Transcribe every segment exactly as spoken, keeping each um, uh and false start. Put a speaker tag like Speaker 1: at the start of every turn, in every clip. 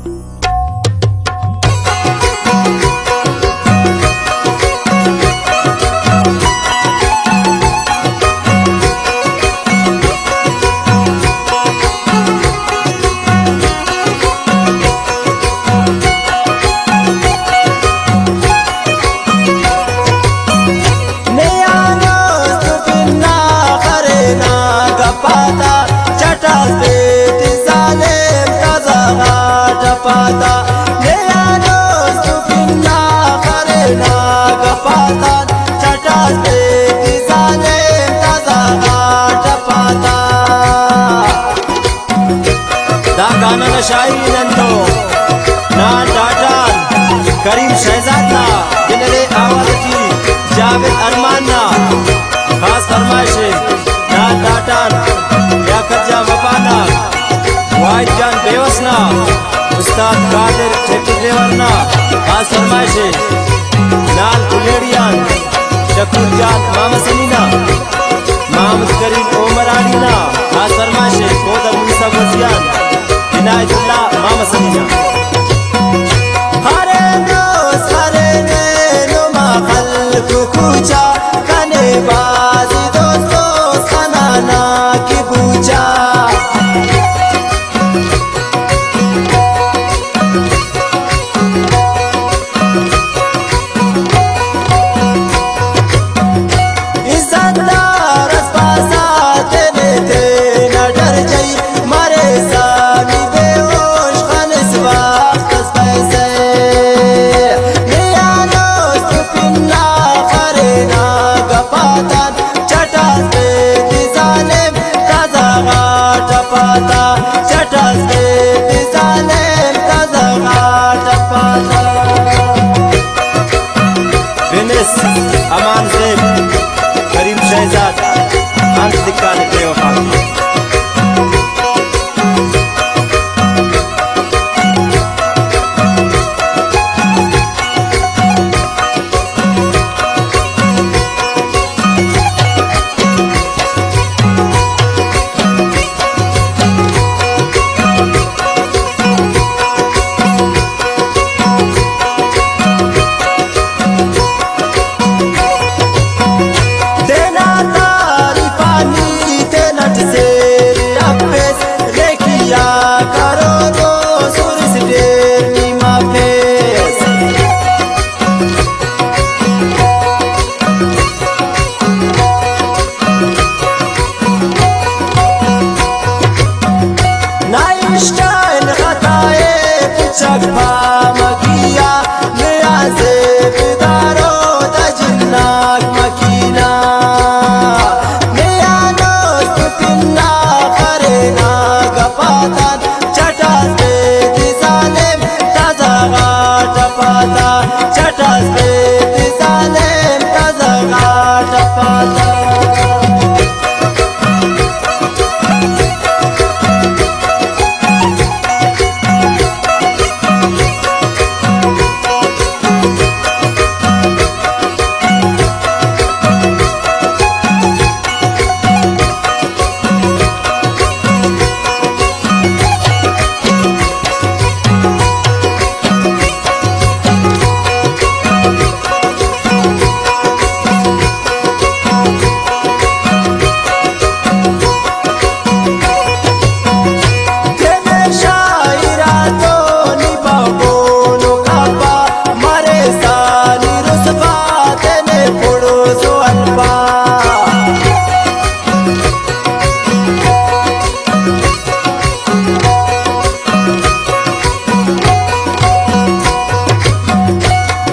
Speaker 1: Pata, Leano, Stupina, Karena, Gapata, Chatas, Tizane, Tazaga, Tapata. Da गाना नशाई नंदो, ना डाटान, करीम शहजाद ना, जिन्हें आवाज़ की, जावेद अरमान ना, खास फरमाइश ना डाटान, या खजा वफाना, वाइट जान बेवस ना, उस्ताद कादिर ठेके देवरना खास फरमाइश नाल उलेड़ियान शकुर जात मामा सनीना मोहम्मद करीम उमर आलीना खास फरमाइश कोदर मूसा वजियान इनायतुल्लाह मामा सनीना हरे दोस्त हरे नैनो माखल कुकुचा कने बाजी दोस्तों सनाना की पूजा अमान से करीम शहजाद अंत दिखा निकले वफा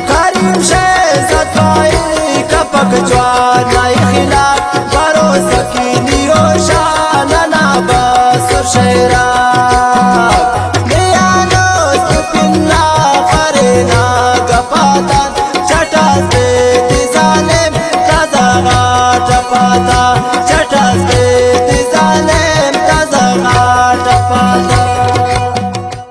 Speaker 2: जवान खिलाफ भरोसा